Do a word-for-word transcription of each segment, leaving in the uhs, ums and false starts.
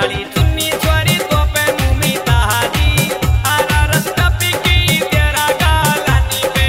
काली चुन्नी छोरी तो पे मुमी ताहारी आरा रस्ता पिकी तेरा गालानी पे।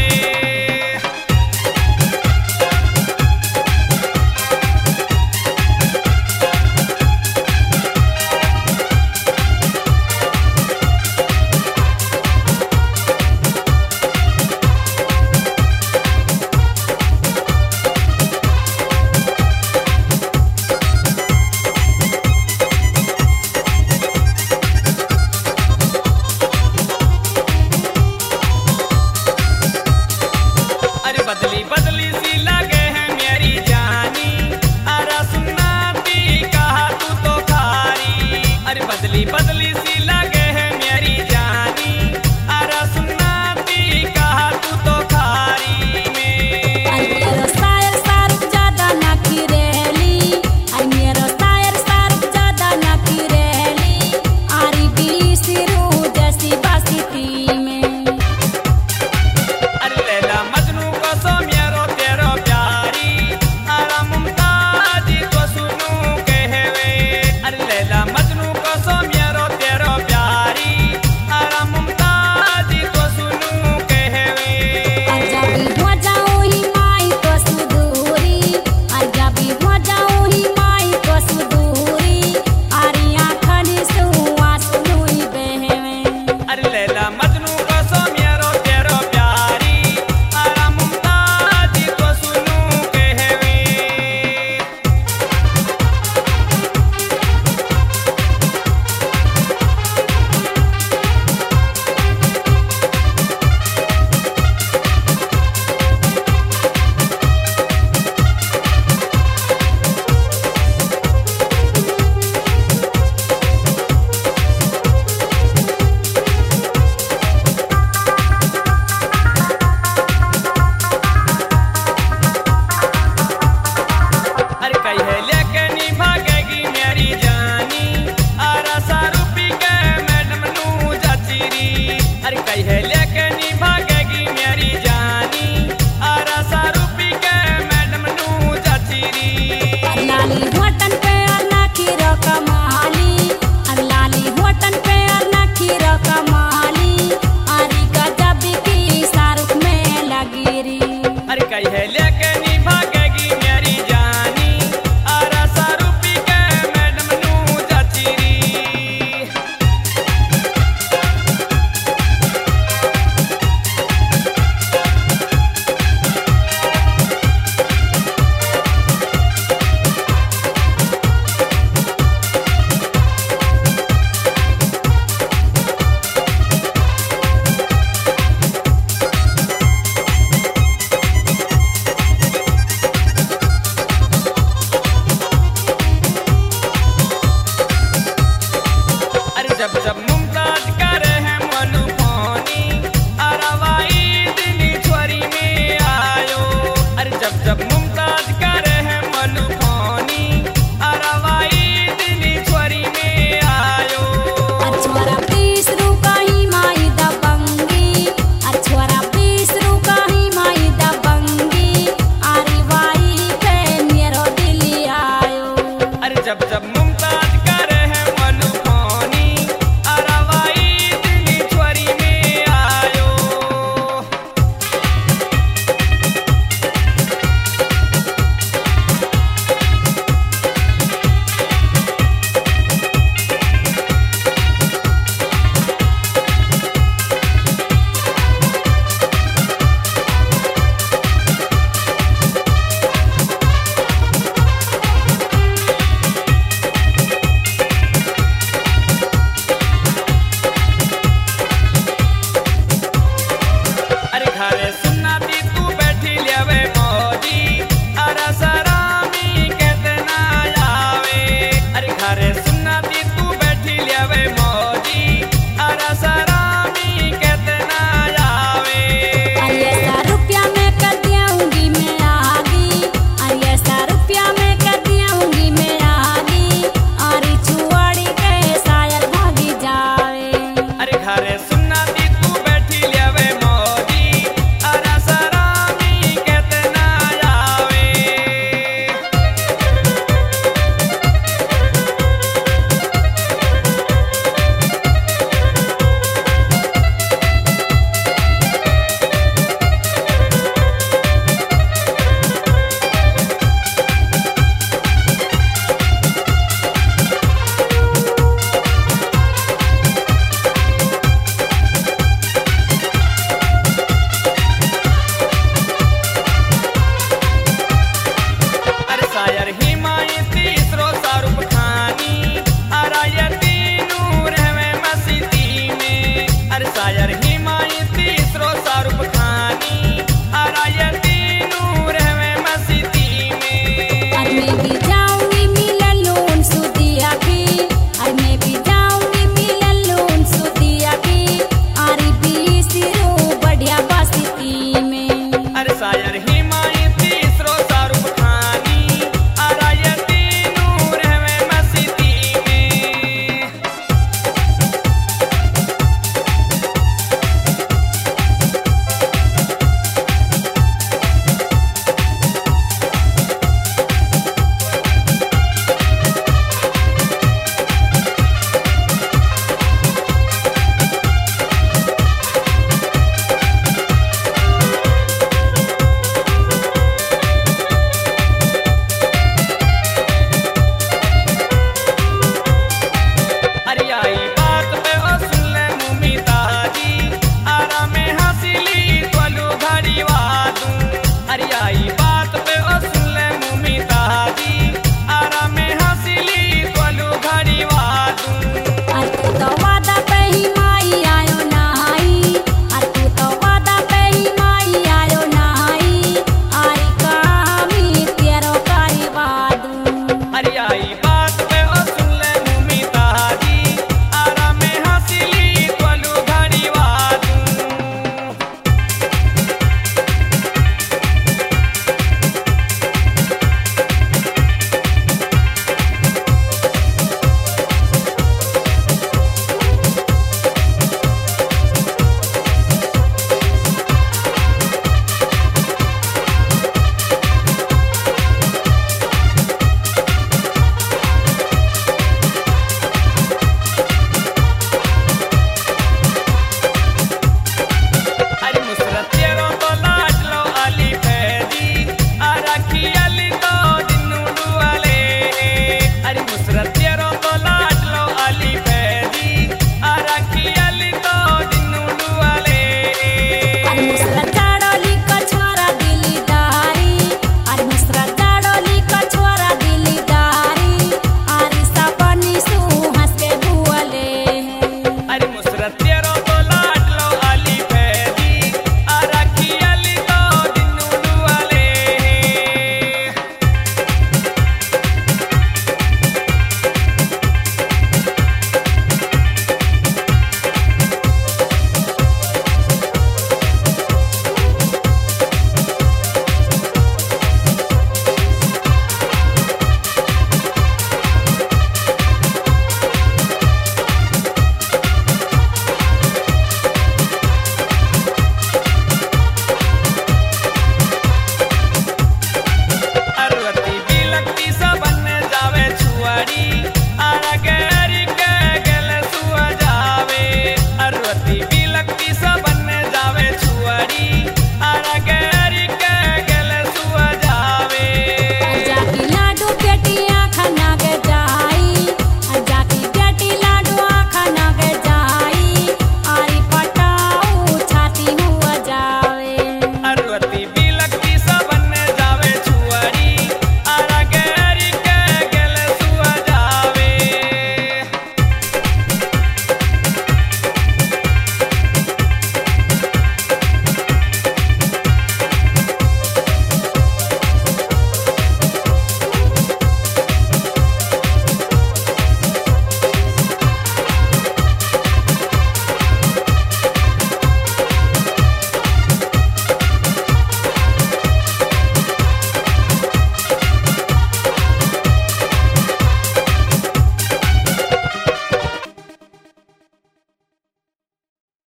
अरे बदली बदली सी लगे है मेरी जानी अरे सुनाती कहा तू तो खारी। अरे बदली बदली सी लगे है मेरी जानी अरे सुनाती कहा तू तो खारी में। आई मेरा शायर शाहरुख ज्यादा ना की रहली, आई मेरा शायर शाहरुख ज्यादा ना की रहली, आरी भी सिरू जैसी बासी थी में। अरे लैला मजनू को सो मेरो तेरो प्यारी आरा मुमताज को सुनू कहवे। अरे लैला मजनू को सो मेरो तेरो प्यारी आरा मुमताज को सुनू कहवे। आजा भी हो जाऊं ही माई को सुदूरी, आजा भी हो जाऊं ही माई को सुदूरी, आरी आँखन सुआ सुनुई बहवे। अरे लैला मजनू को सो मेरो तेरो प्यारी आरा मुमताज को सुनू कहवे। अरे कही है लेके नहीं भागेगी मेरी जानी आरा सारू पी के मैडम नू जाचीरी। अरे कही है लेके नहीं भागेगी मेरी जानी आरा सारू पी के मैडम नू जाचीरी। लाली होटन पे और ना खीरो कमाली, और लाली होटन पे और ना खीरो कमाली, आरी गजब की शाहरुख में लगी री। अरे कही है लेके नहीं भागेगी मेरी जानी आरा सारू पी के मैडम नू जाचीरी। अरे जब जब